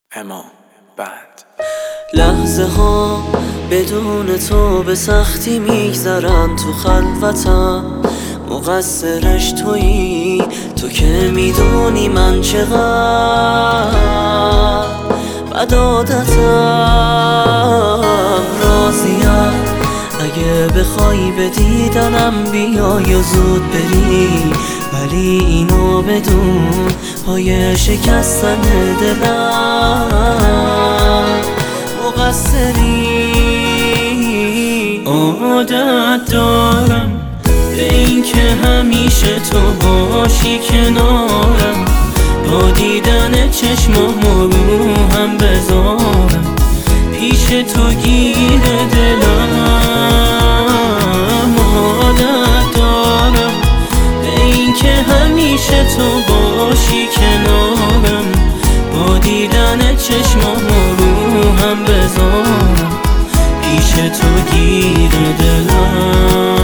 اما بعد لحظه ها بدون تو به سختی میگذرن تو خلوتم، مقصرش تویی تو که میدونی من چقدر بد عادتم. راضیم اگه بخوای به دیدنم بیای و زود بری، ولی اینو بدون پای شکستن دلم مقصری. عادت دارم به این که همیشه تو باشی کنارم، با دیدن چشمامو رو هم بذارم پیش تو گیر دلم. عادت دارم به این که همیشه تو باشی کنارم، با دیدن چشمامو رو هم بذارم پیش تو گیر دلم.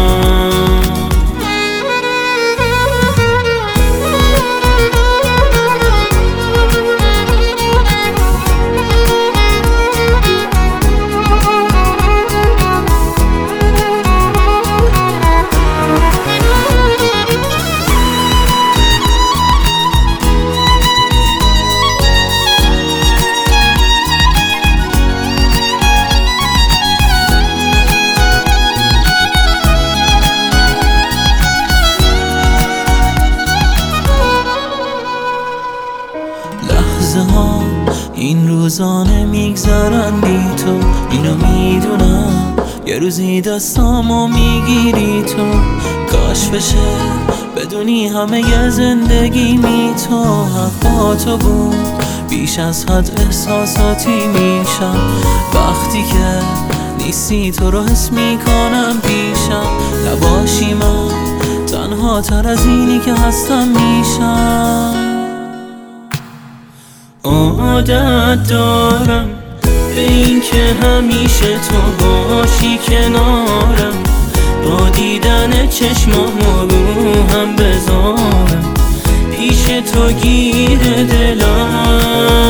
این روزانه میگذرن بی تو، اینو میدونم یه روزی دستامو میگیری تو. کاش بشه بدونی همه ی زندگیمی تو حق با تو بود، بیش از حد احساساتی میشم وقتی که نیستی. تو رو حس میکنم پیشم، نباشی من تنها تر از اینی که هستم میشم. عادت دارم به این که همیشه تو باشی کنارم، با دیدن چشمامو رو هم بذارم پیش تو گیر دلم.